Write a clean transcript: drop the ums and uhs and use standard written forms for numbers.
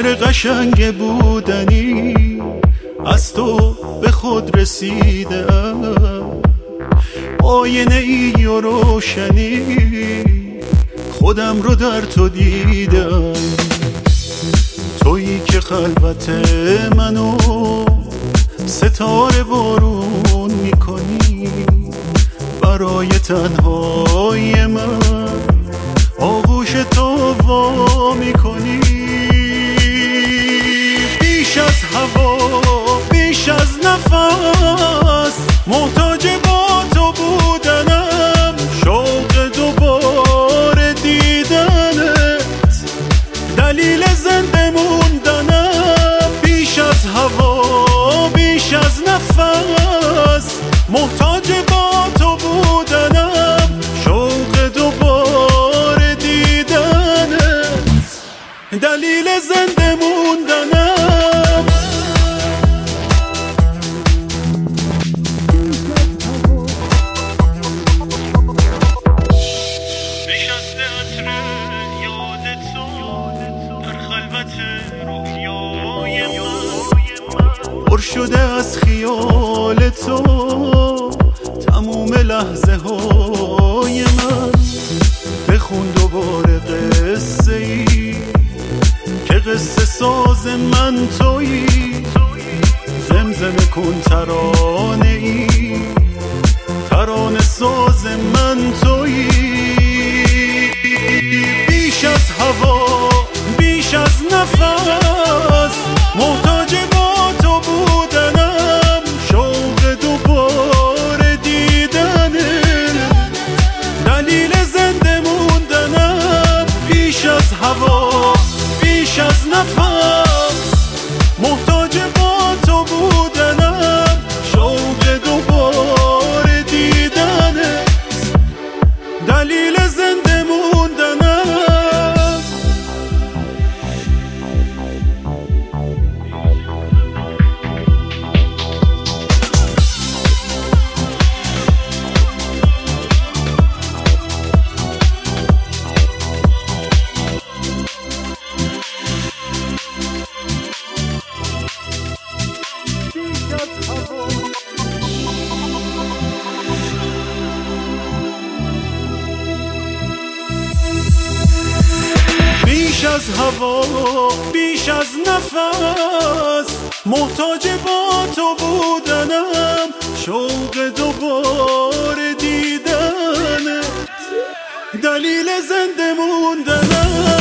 فکر قشنگ بودنی از تو به خود رسیدم، آینه ای و روشنی خودم رو در تو دیدم. تویی که خلوت منو ستاره بارون میکنی، برای تنهای من آغوش تو وا میکنی. بیش از هوا بیش از نفس محتاج با تو بودنم، شوق دوباره دیدنت دلیل زنده موندنم. بیش از هوا بیش از نفس محتاج با تو بودنم، شوق دوباره دیدنت دلیل زنده موندنم. پر شده از خیال تو تموم لحظه های من. بخون دوباره قصه ای که قصه ساز من تویی، زمزمه کن ترانه ای ترانه ساز من تویی. بیش از هوا بیش از نفس محتاج با تو بودنم، شوق دوباره دیدنت دلیل زنده موندنم. بیش از هوا بیش از نفس محتاج با تو بودنم، شوق دوباره دیدنت دلیل زنده موندنم. بیش از هوا بیش از نفس محتاج با تو بودنم، شوق دوباره دیدنت دلیل زنده موندنم.